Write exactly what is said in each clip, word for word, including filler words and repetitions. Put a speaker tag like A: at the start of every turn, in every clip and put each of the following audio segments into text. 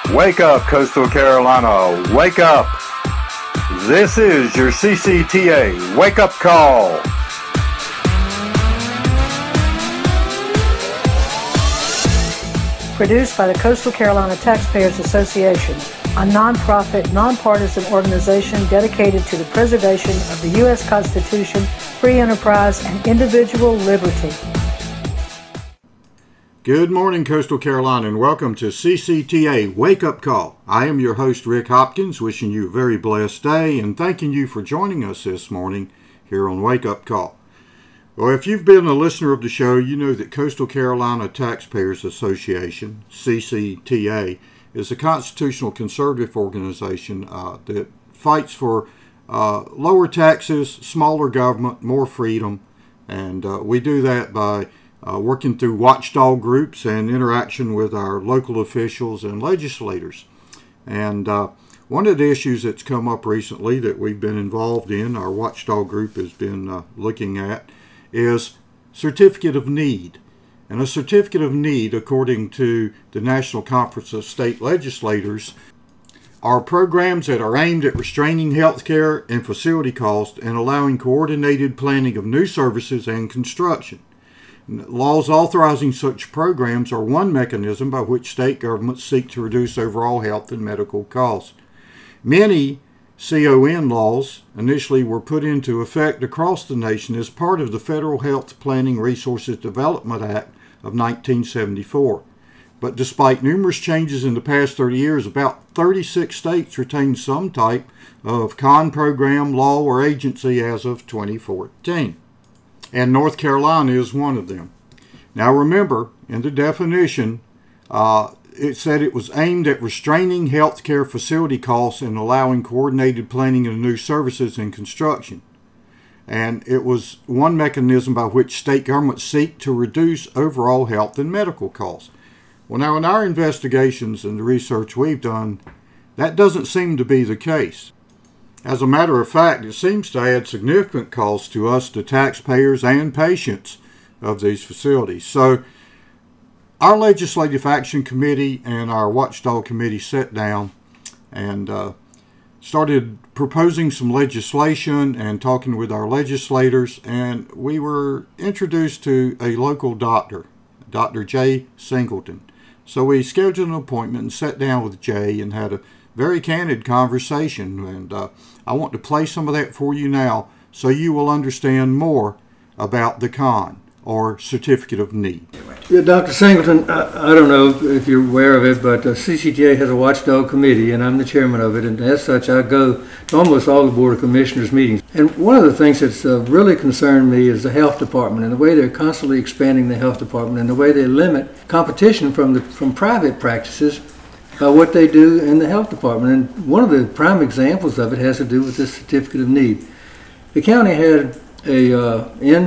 A: Wake up, Coastal Carolina. Wake up. This is your C C T A Wake Up Call.
B: Produced by the Coastal Carolina Taxpayers Association, a nonprofit, nonpartisan organization dedicated to the preservation of the U S Constitution, free enterprise, and individual liberty.
C: Good morning, Coastal Carolina, and welcome to C C T A Wake Up Call. I am your host, Rick Hopkins, wishing you a very blessed day and thanking you for joining us this morning here on Wake Up Call. Well, if you've been a listener of the show, you know that Coastal Carolina Taxpayers Association, C C T A, is a constitutional conservative organization uh, that fights for uh, lower taxes, smaller government, more freedom, and uh, we do that by Uh, working through watchdog groups and interaction with our local officials and legislators. And uh, one of the issues that's come up recently that we've been involved in, our watchdog group has been uh, looking at, is certificate of need. And a certificate of need, according to the National Conference of State Legislators, are programs that are aimed at restraining health care and facility costs and allowing coordinated planning of new services and construction. Laws authorizing such programs are one mechanism by which state governments seek to reduce overall health and medical costs. Many C O N laws initially were put into effect across the nation as part of the Federal Health Planning Resources Development Act of nineteen seventy-four. But despite numerous changes in the past thirty years, about thirty-six states retain some type of C O N program, law, or agency as of twenty fourteen. And North Carolina is one of them. Now remember, in the definition, uh, it said it was aimed at restraining health care facility costs and allowing coordinated planning of new services and construction. And it was one mechanism by which state governments seek to reduce overall health and medical costs. Well, now in our investigations and the research we've done, that doesn't seem to be the case. As a matter of fact, it seems to add significant costs to us, the taxpayers and patients of these facilities. So our Legislative Action Committee and our Watchdog Committee sat down and uh, started proposing some legislation and talking with our legislators, and we were introduced to a local doctor, Doctor Jay Singleton. So we scheduled an appointment and sat down with Jay and had a very candid conversation, and uh, I want to play some of that for you now so you will understand more about the C O N, or Certificate of Need.
D: Yeah, Doctor Singleton, I, I don't know if you're aware of it, but uh, C C T A has a watchdog committee, and I'm the chairman of it, and as such I go to almost all the Board of Commissioners meetings. And one of the things that's uh, really concerned me is the health department and the way they're constantly expanding the health department and the way they limit competition from the from private practices by what they do in the health department. And one of the prime examples of it has to do with this certificate of need. The county had a uh,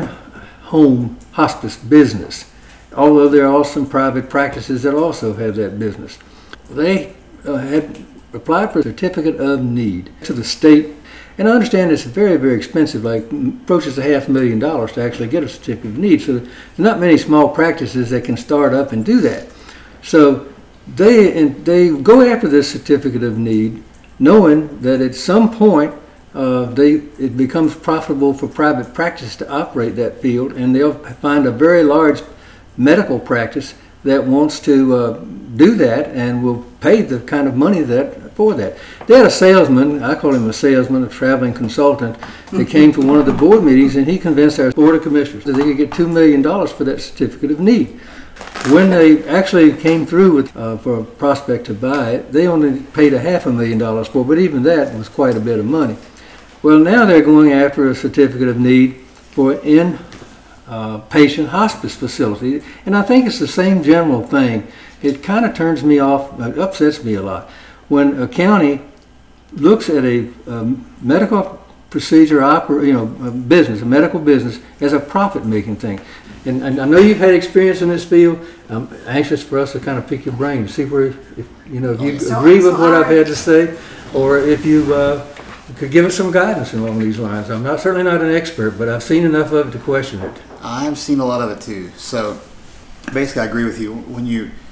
D: in-home hospice business, although there are also some private practices that also have that business. They uh, had applied for a certificate of need to the state, and I understand it's very, very expensive, like approaches a half million dollars to actually get a certificate of need. So there's not many small practices that can start up and do that. So They and they go after this certificate of need, knowing that at some point uh, they it becomes profitable for private practice to operate that field, and they'll find a very large medical practice that wants to uh, do that and will pay the kind of money that for that. They had a salesman, I call him a salesman, a traveling consultant, that came to one of the board meetings, and he convinced our Board of Commissioners that they could get two million dollars for that certificate of need. When they actually came through with uh, for a prospect to buy it, they only paid a half a million dollars for it, but even that was quite a bit of money. Well, now they're going after a certificate of need for an in-patient uh, hospice facility, and I think it's the same general thing. It kind of turns me off, it upsets me a lot. When a county looks at a um, medical procedure, oper- you know, a business, a medical business, as a profit-making thing. And, and I know you've had experience in this field. I'm anxious for us to kind of pick your brain, see where, if, you know, if you
E: so,
D: agree with
E: so
D: what
E: I,
D: I've had to say, or if you uh, could give us some guidance along these lines. I'm not certainly not an expert, but I've seen enough of it to question it.
E: I've seen a lot of it too. So basically, I agree with you. When you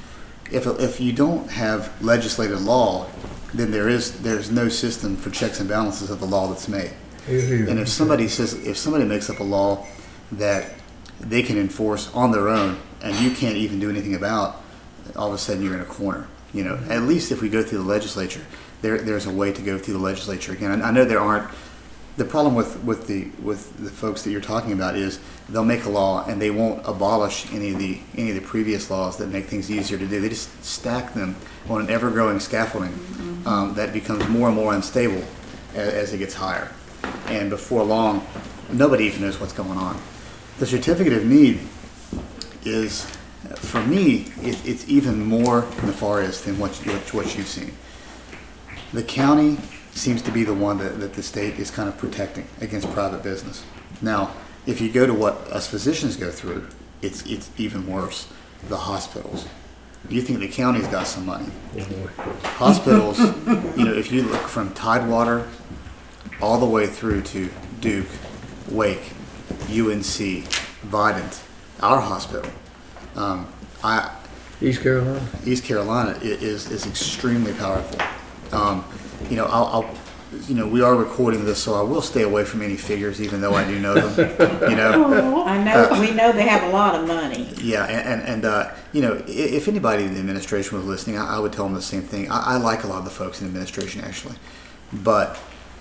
E: if if you don't have legislated law, then there is there's no system for checks and balances of the law that's made. And if somebody says if somebody makes up a law that they can enforce on their own and you can't even do anything about, all of a sudden you're in a corner. You know, at least if we go through the legislature, there there's a way to go through the legislature again. I, I know there aren't. The problem with, with the with the folks that you're talking about is they'll make a law and they won't abolish any of the any of the previous laws that make things easier to do. They just stack them on an ever-growing scaffolding mm-hmm. um, that becomes more and more unstable as, as it gets higher. And before long, nobody even knows what's going on. The certificate of need is, for me, it, it's even more nefarious than what, what what you've seen. The county seems to be the one that, that the state is kind of protecting against private business. Now, if you go to what us physicians go through, it's it's even worse. The hospitals. You think the county's got some money. Hospitals, you know, if you look from Tidewater all the way through to Duke, Wake, U N C, Vidant, our hospital, um, I,
D: East Carolina?
E: East Carolina is, is extremely powerful. Um, You know, I'll, I'll, you know, we are recording this, so I will stay away from any figures, even though I do know them. You know,
F: I know uh, we know they have a lot of money.
E: Yeah, and and, and uh, you know, if anybody in the administration was listening, I, I would tell them the same thing. I, I like a lot of the folks in the administration actually, but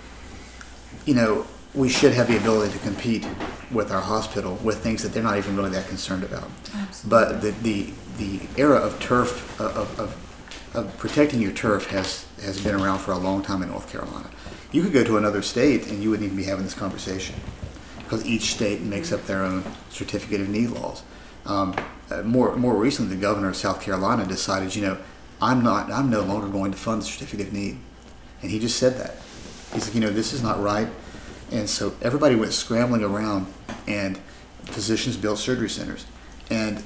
E: you know, we should have the ability to compete with our hospital with things that they're not even really that concerned about. Absolutely. But the the the era of turf of, of of protecting your turf has, has been around for a long time in North Carolina. You could go to another state and you wouldn't even be having this conversation because each state makes up their own certificate of need laws. Um, uh, more more recently, the governor of South Carolina decided, you know, I'm not, I'm no longer going to fund the certificate of need, and he just said that. He's like, you know, this is not right, and so everybody went scrambling around, and physicians built surgery centers, and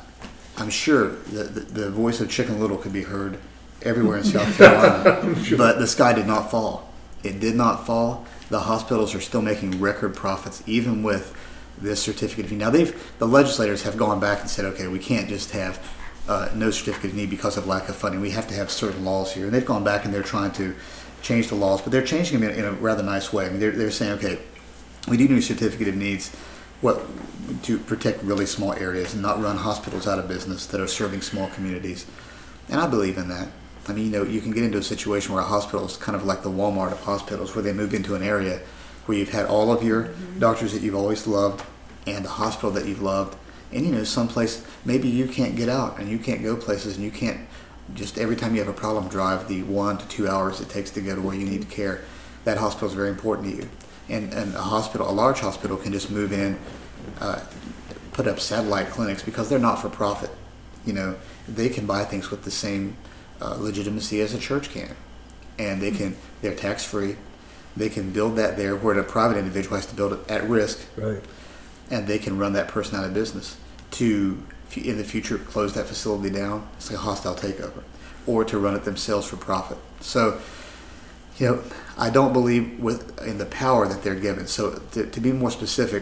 E: I'm sure that the, the voice of Chicken Little could be heard everywhere in South Carolina, sure. But the sky did not fall. It did not fall. The hospitals are still making record profits, even with this certificate of need. Now, they've the legislators have gone back and said, okay, we can't just have uh, no certificate of need because of lack of funding. We have to have certain laws here, and they've gone back and they're trying to change the laws, but they're changing them in, in a rather nice way. I mean, they're they're saying, okay, we do need a certificate of needs. What to protect really small areas and not run hospitals out of business that are serving small communities. And I believe in that. I mean, you know, you can get into a situation where a hospital is kind of like the Walmart of hospitals, where they move into an area where you've had all of your mm-hmm. doctors that you've always loved and the hospital that you've loved. And, you know, someplace maybe you can't get out and you can't go places and you can't just every time you have a problem drive the one to two hours it takes to go to where you need care. That hospital is very important to you. And, and a hospital, a large hospital can just move in, uh, put up satellite clinics because they're not for profit. You know, they can buy things with the same uh, legitimacy as a church can. And they can, they're tax free. They can build that there where a private individual has to build it at risk.
D: Right. And
E: they can run that person out of business to, in the future, close that facility down. It's like a hostile takeover. Or to run it themselves for profit. So, you know, I don't believe with in the power that they're given. So to, to be more specific,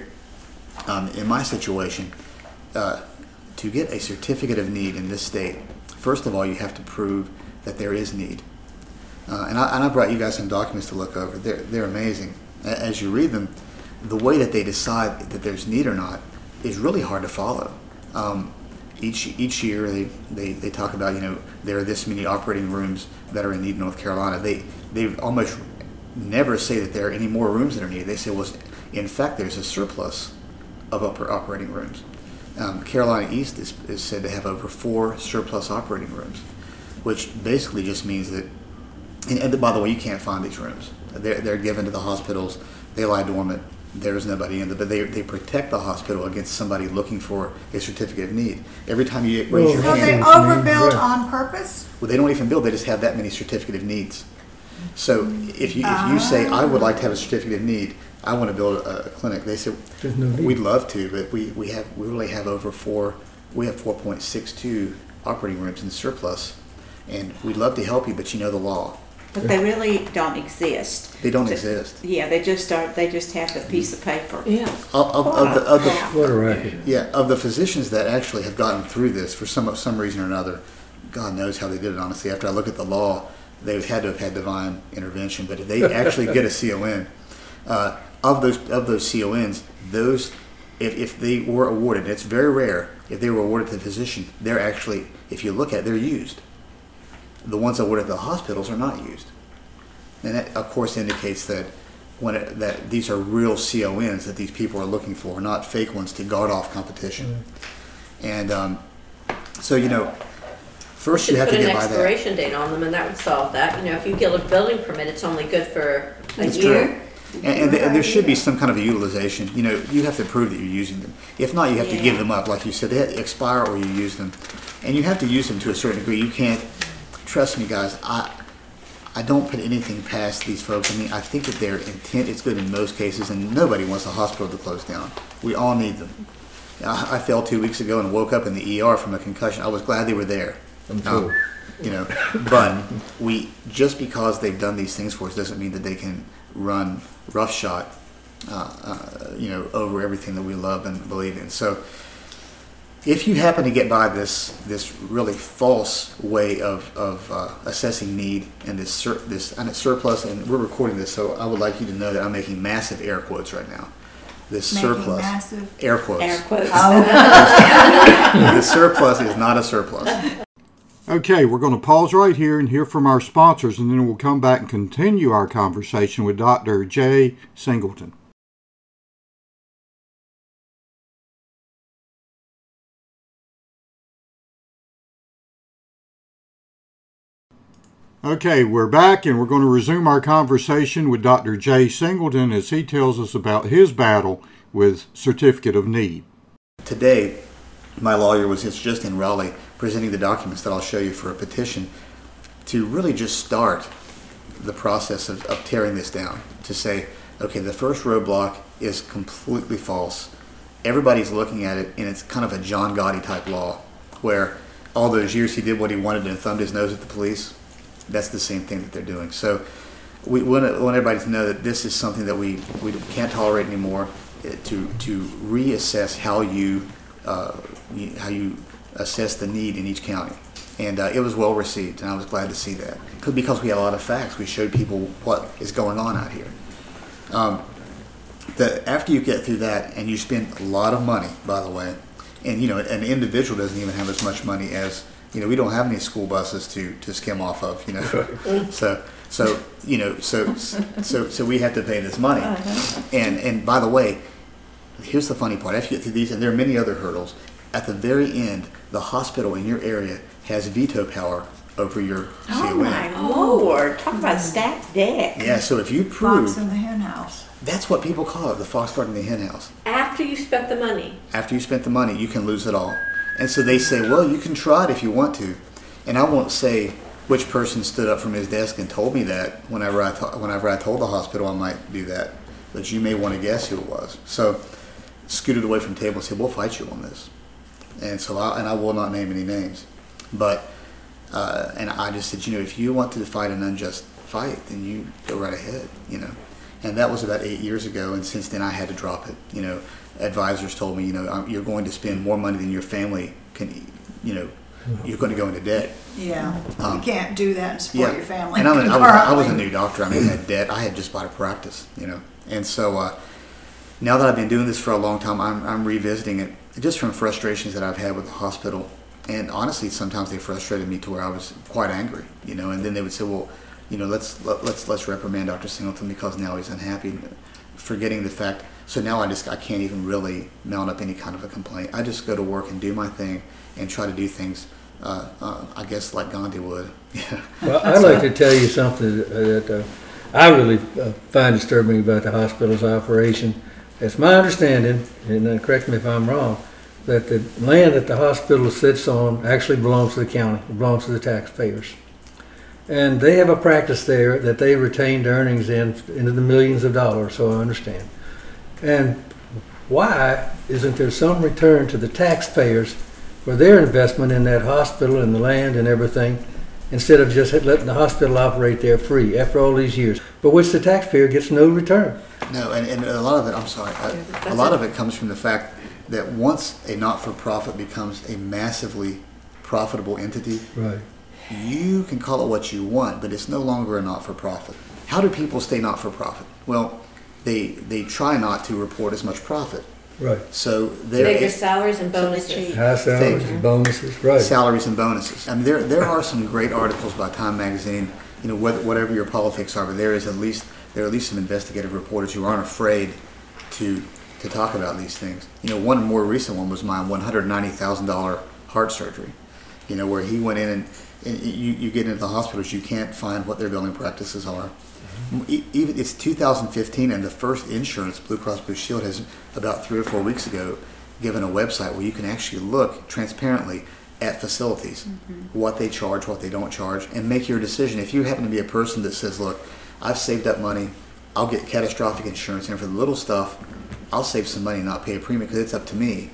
E: um, in my situation, uh, to get a certificate of need in this state, first of all, you have to prove that there is need. Uh, and, I, and I brought you guys some documents to look over. They're, they're amazing. As you read them, the way that they decide that there's need or not is really hard to follow. Um, each each year they, they, they talk about, you know, there are this many operating rooms that are in need in North Carolina. They they almost never say that there are any more rooms that are needed. They say, well, in fact, there's a surplus of upper operating rooms. Um, Carolina East is, is said to have over four surplus operating rooms, which basically just means that, and, and by the way, you can't find these rooms. They're, they're given to the hospitals. They lie dormant. There's nobody in them, but they they protect the hospital against somebody looking for a certificate of need. Every time you raise
D: Well,
E: your
F: So they
E: hand,
F: overbuild
D: Right.
F: on purpose?
E: well, they don't even build. They just have that many certificate of needs. So if you if you say, I would like to have a certificate of need, I want to build a, a clinic, they say,
D: There's no need.
E: we'd love to, but we, we have we really have over four. We have four point six two operating rooms in surplus, and we'd love to help you, but you know the law.
F: But they really don't exist.
E: They don't
F: So-
E: exist.
F: Yeah, they just are, they just have a piece of paper.
B: Yeah.
E: Of, of, of the, of the
D: What a racket.
E: Yeah, of the physicians that actually have gotten through this for some some reason or another, God knows how they did it, honestly. After I look at the law, they had to have had divine intervention. But if they actually get a C O N, uh, of those of those C O Ns, those if, if they were awarded, it's very rare, if they were awarded to the physician, they're actually, if you look at it, they're used. The ones awarded to the hospitals are not used. And that, of course, indicates that when it, that these are real C O Ns that these people are looking for, not fake ones to guard off competition. Mm-hmm. And um, so, you know, first you have to get by that.
G: Put an expiration date on them, and that would solve that. You know, if you get a building permit, it's only good for a
E: That's
G: year.
E: True. And, and, and there should be some kind of a utilization. You know, you have to prove that you're using them. If not, you have
F: Yeah.
E: to give them up. Like you said, they have to expire or you use them. And you have to use them to a certain degree. You can't, trust me, guys, I I don't put anything past these folks. I mean, I think that their intent is good in most cases, and nobody wants a hospital to close down. We all need them. I, I fell two weeks ago and woke up in the E R from a concussion. I was glad they were there.
D: I'm
E: Um,
D: sure.
E: you know, but we just because they've done these things for us doesn't mean that they can run roughshod, uh, uh, you know, over everything that we love and believe in. So, if you happen to get by this this really false way of of uh, assessing need and this sur- this and it's surplus, and we're recording this, so I would like you to know that I'm making massive air quotes right now. This
H: Making
E: surplus,
H: massive
E: air quotes.
F: Air quotes.
E: The surplus is not a surplus.
C: Okay, we're going to pause right here and hear from our sponsors, and then we'll come back and continue our conversation with Doctor Jay Singleton. Okay, we're back, and we're going to resume our conversation with Doctor Jay Singleton as he tells us about his battle with Certificate of Need.
E: Today, my lawyer was just in Raleigh presenting the documents that I'll show you for a petition to really just start the process of, of tearing this down, to say, okay, the first roadblock is completely false. Everybody's looking at it, and it's kind of a John Gotti type law, where all those years he did what he wanted and thumbed his nose at the police. That's the same thing that they're doing. So we want, want everybody to know that this is something that we, we can't tolerate anymore, to to reassess how you uh, how you assess the need in each county. And uh, it was well received, and I was glad to see that. Because we had a lot of facts. We showed people what is going on out here. Um, the, after you get through that, and you spend a lot of money, by the way, and you know, an individual doesn't even have as much money as, you know, we don't have any school buses to, to skim off of, you know. so so you know so so so we have to pay this money.
F: Uh-huh.
E: And and by the way, here's the funny part. After you get through these, and there are many other hurdles, at the very end, the hospital in your area has veto power over your C O N.
F: Oh my Lord! Talk about stacked deck.
E: Yeah, so if you prove,
H: fox in the hen house.
E: that's what people call it, the fox guard in the hen house.
G: After you spent the money.
E: After you spent the money, you can lose it all. And so they say, well, you can try it if you want to. And I won't say which person stood up from his desk and told me that whenever I, th- whenever I told the hospital I might do that. But you may want to guess who it was. So scooted away from the table and said, we'll fight you on this. And so I, and I will not name any names. But, uh, and I just said, you know, if you want to fight an unjust fight, then you go right ahead, you know. And that was about eight years ago, and since then I had to drop it. You know, advisors told me, you know, you're going to spend more money than your family can, you know, you're going to go into debt.
H: Yeah,
E: Um,
H: you can't do that and support
E: Yeah,
H: your family.
E: and I'm a, I, was, I was a
H: concurrently.
E: new doctor. I mean, I had debt. I had just bought a practice, you know. And so uh, now that I've been doing this for a long time, I'm, I'm revisiting it just from frustrations that I've had with the hospital. And honestly, sometimes they frustrated me to where I was quite angry, you know. And then they would say, well, you know, let's let, let's let's reprimand Doctor Singleton because now he's unhappy, forgetting the fact. So now I just I can't even really mount up any kind of a complaint. I just go to work and do my thing and try to do things, uh, uh, I guess, like Gandhi would. Yeah.
D: Well, I'd like to tell you something that uh, I really uh, find disturbing about the hospital's operation. It's my understanding, and uh, correct me if I'm wrong, that the land that the hospital sits on actually belongs to the county, it belongs to the taxpayers. And they have a practice there that they retained earnings in into the millions of dollars, so I understand. And why isn't there some return to the taxpayers for their investment in that hospital and the land and everything, instead of just letting the hospital operate there free after all these years, but which the taxpayer gets no return?
E: No, and, and a lot of it, I'm sorry, a, a lot of it comes from the fact that once a not-for-profit becomes a massively profitable entity,
D: Right.
E: you can call it what you want, but it's no longer a not-for-profit. How do people stay not-for-profit? Well, they they try not to report as much profit.
D: Right.
E: So they're
G: Bigger salaries and bonuses.
D: High salaries
E: Thank you.
D: and bonuses. Right.
E: salaries and bonuses. I mean, there there are some great articles by Time Magazine. You know, whether, whatever your politics are, but there is at least there are at least some investigative reporters who aren't afraid to to talk about these things. You know, one more recent one was my one hundred ninety thousand dollar heart surgery. You know, where he went in and, and you you get into the hospitals, you can't find what their billing practices are. E- Even it's two thousand fifteen, and the first insurance, Blue Cross Blue Shield, has about three or four weeks ago given a website where you can actually look transparently at facilities, mm-hmm. what they charge, what they don't charge, and make your decision. If you happen to be a person that says, look, I've saved up money, I'll get catastrophic insurance, and for the little stuff, I'll save some money and not pay a premium because it's up to me.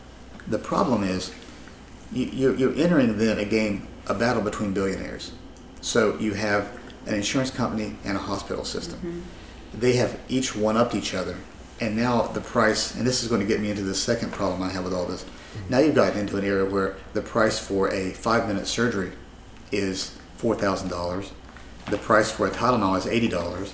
E: The problem is you, you're, you're entering then a game, a battle between billionaires. So you have an insurance company and a hospital system. Mm-hmm. They have each one-upped each other. And now the price, and this is going to get me into the second problem I have with all this. Now you've gotten into an area where the price for a five-minute surgery is four thousand dollars. The price for a Tylenol is eighty dollars.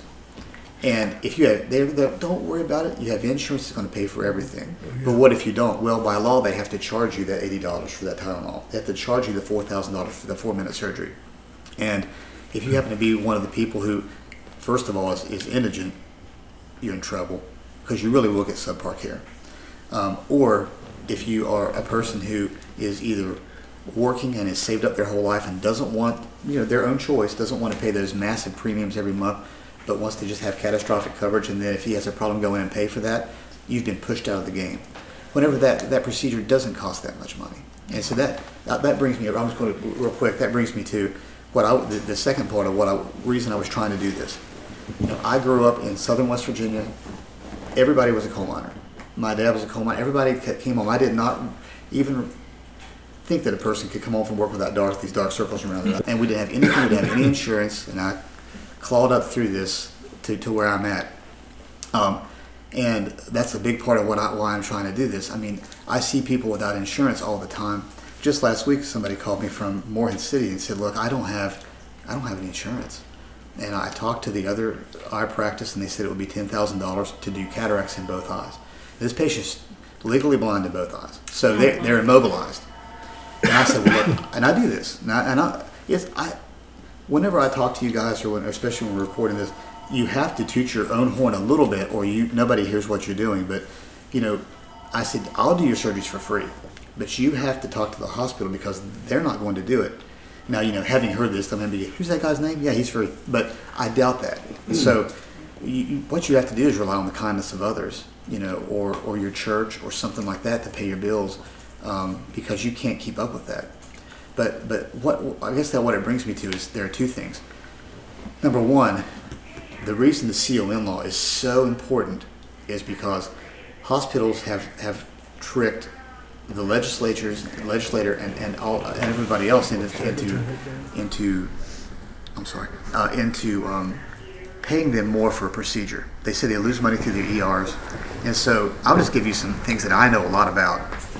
E: And if you have, they're, they're, don't worry about it. You have insurance that's going to pay for everything. But what if you don't? Well, by law, they have to charge you that eighty dollars for that Tylenol. They have to charge you the four thousand dollars for the four-minute surgery. And if you happen to be one of the people who, first of all, is, is indigent, you're in trouble because you really will get subpar care. Um, or if you are a person who is either working and has saved up their whole life and doesn't want, you know, their own choice, doesn't want to pay those massive premiums every month, but wants to just have catastrophic coverage, and then if he has a problem, go in and pay for that, you've been pushed out of the game. Whenever that, that procedure doesn't cost that much money. And so that that, that brings me, I'm just going to, real quick, that brings me to what I, the, the second part of what I, reason I was trying to do this. You know, I grew up in southern West Virginia. Everybody was a coal miner. My dad was a coal miner. Everybody came home. I did not even think that a person could come home from work without dark, these dark circles around it. And we didn't have anything, we didn't have any insurance, and I clawed up through this to, to where I'm at. Um, and that's a big part of what I, why I'm trying to do this. I mean, I see people without insurance all the time. Just last week, somebody called me from Morehead City and said, look, I don't have, I don't have any insurance. And I talked to the other eye practice, and they said it would be ten thousand dollars to do cataracts in both eyes. This patient's legally blind in both eyes, so they're, they're immobilized. And I said, well, look, and I do this, and I, and I yes, I, whenever I talk to you guys, or when, especially when we're recording this, you have to toot your own horn a little bit, or you nobody hears what you're doing. But, you know, I said, I'll do your surgeries for free, but you have to talk to the hospital because they're not going to do it. Now, you know, having heard this, I'm going to be, who's that guy's name? Yeah, he's free. But I doubt that. Mm. So you, what you have to do is rely on the kindness of others, you know, or, or your church or something like that to pay your bills, um, because you can't keep up with that. But but what I guess that what it brings me to is there are two things. Number one, the reason the C O N law is so important is because hospitals have, have tricked the legislatures, legislator, and and all and everybody else into into into I'm sorry uh, into um, paying them more for a procedure. They say they lose money through their E Rs, and so I'll just give you some things that I know a lot about.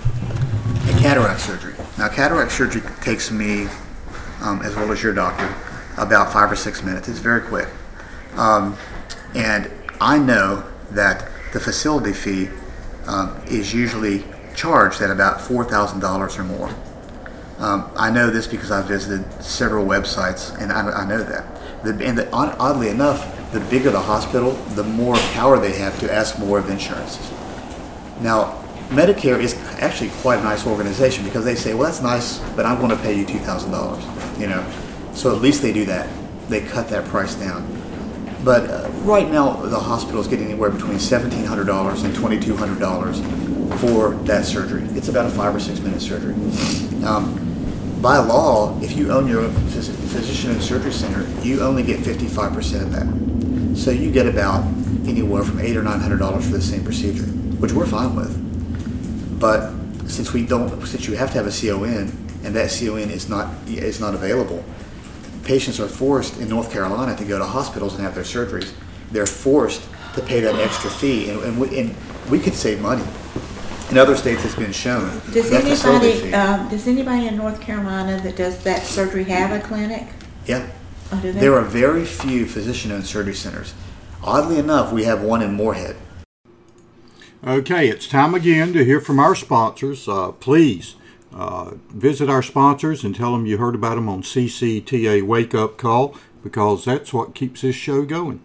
E: A cataract surgery. Now, cataract surgery takes me, um, as well as your doctor, about five or six minutes. It's very quick, um, and I know that the facility fee um, is usually charged at about four thousand dollars or more. Um, I know this because I've visited several websites, and I, I know that. The, and the, oddly enough, the bigger the hospital, the more power they have to ask more of insurances. Now, Medicare is actually quite a nice organization because they say, well, that's nice, but I'm going to pay you two thousand dollars, you know. So at least they do that. They cut that price down. But uh, right now, the hospital is getting anywhere between seventeen hundred dollars and twenty-two hundred dollars for that surgery. It's about a five or six minute surgery. Um, by law, if you own your own phys- physician and surgery center, you only get fifty-five percent of that. So you get about anywhere from eight or nine hundred dollars for the same procedure, which we're fine with. But since we don't, since you have to have a C O N, and that C O N is not is not available, patients are forced in North Carolina to go to hospitals and have their surgeries. They're forced to pay that extra fee, and, and, we, and we could save money. In other states, it's been shown.
F: Does
E: that facility
F: anybody,
E: fee-
F: um, does anybody in North Carolina that does that surgery have a clinic?
E: Yeah.
F: Oh, do they?
E: There are very few physician-owned surgery centers. Oddly enough, we have one in Moorhead.
C: Okay, it's time again to hear from our sponsors. Uh, please uh, visit our sponsors and tell them you heard about them on C C T A Wake Up Call, because that's what keeps this show going.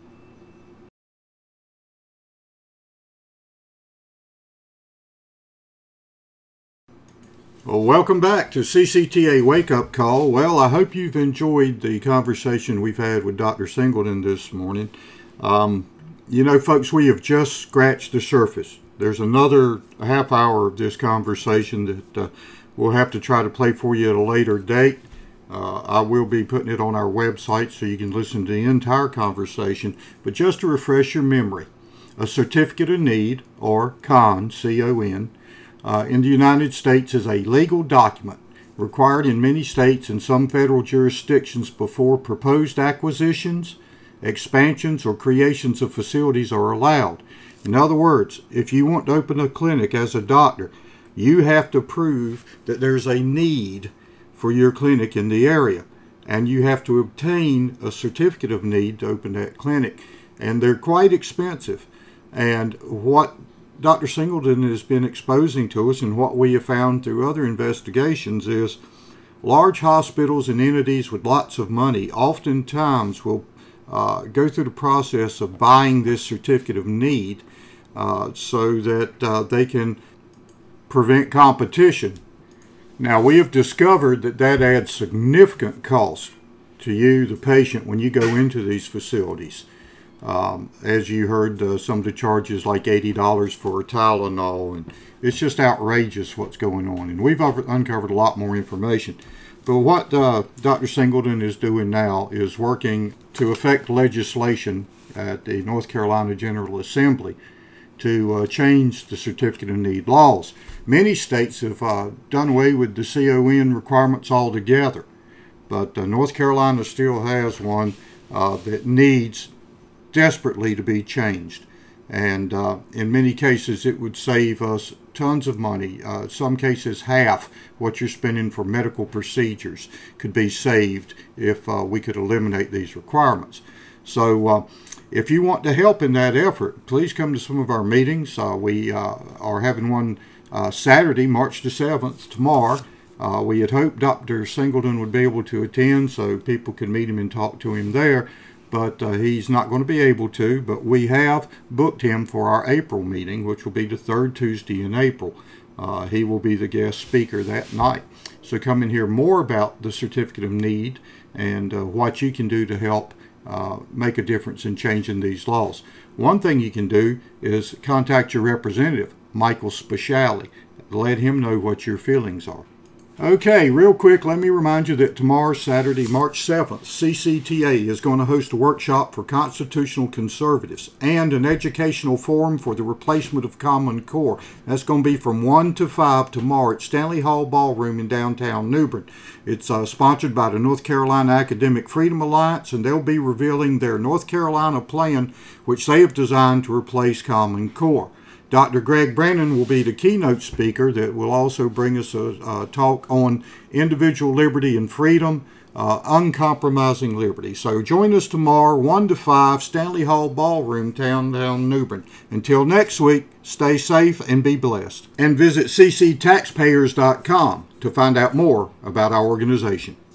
C: Well, welcome back to C C T A Wake Up Call. Well, I hope you've enjoyed the conversation we've had with Doctor Singleton this morning. Um, you know, folks, we have just scratched the surface. There's another half hour of this conversation that uh, we'll have to try to play for you at a later date. Uh, I will be putting it on our website so you can listen to the entire conversation. But just to refresh your memory, a certificate of need, or C O N, C O N, uh, in the United States is a legal document required in many states and some federal jurisdictions before proposed acquisitions, expansions, or creations of facilities are allowed. In other words, if you want to open a clinic as a doctor, you have to prove that there's a need for your clinic in the area, and you have to obtain a certificate of need to open that clinic, and they're quite expensive. And what Doctor Singleton has been exposing to us, and what we have found through other investigations, is large hospitals and entities with lots of money oftentimes will uh, go through the process of buying this certificate of need uh, so that uh, they can prevent competition. Now, we have discovered that that adds significant cost to you, the patient, when you go into these facilities. Um, as you heard, uh, some of the charges like eighty dollars for Tylenol, and it's just outrageous what's going on. And we've uncovered a lot more information. But what uh, Doctor Singleton is doing now is working to affect legislation at the North Carolina General Assembly to uh, change the Certificate of Need laws. Many states have uh, done away with the C O N requirements altogether, but uh, North Carolina still has one uh, that needs desperately to be changed. And uh, in many cases, it would save us tons of money. Uh, some cases, half what you're spending for medical procedures could be saved if uh, we could eliminate these requirements. So uh, if you want to help in that effort, please come to some of our meetings. Uh, we uh, are having one uh, Saturday, March the seventh, tomorrow. Uh, we had hoped Doctor Singleton would be able to attend so people could meet him and talk to him there. But uh, he's not going to be able to, but we have booked him for our April meeting, which will be the third Tuesday in April. Uh, he will be the guest speaker that night. So come and hear more about the Certificate of Need and uh, what you can do to help uh, make a difference in changing these laws. One thing you can do is contact your representative, Michael Speciale. Let him know what your feelings are. Okay, real quick, let me remind you that tomorrow, Saturday, March seventh, C C T A is going to host a workshop for constitutional conservatives and an educational forum for the replacement of Common Core. That's going to be from one to five tomorrow at Stanley Hall Ballroom in downtown New Bern. It's uh, sponsored by the North Carolina Academic Freedom Alliance, and they'll be revealing their North Carolina plan, which they have designed to replace Common Core. Doctor Greg Brannon will be the keynote speaker that will also bring us a, a talk on individual liberty and freedom, uh, uncompromising liberty. So join us tomorrow, one to five, Stanley Hall Ballroom, downtown New Bern. Until next week, stay safe and be blessed. And visit c c taxpayers dot com to find out more about our organization.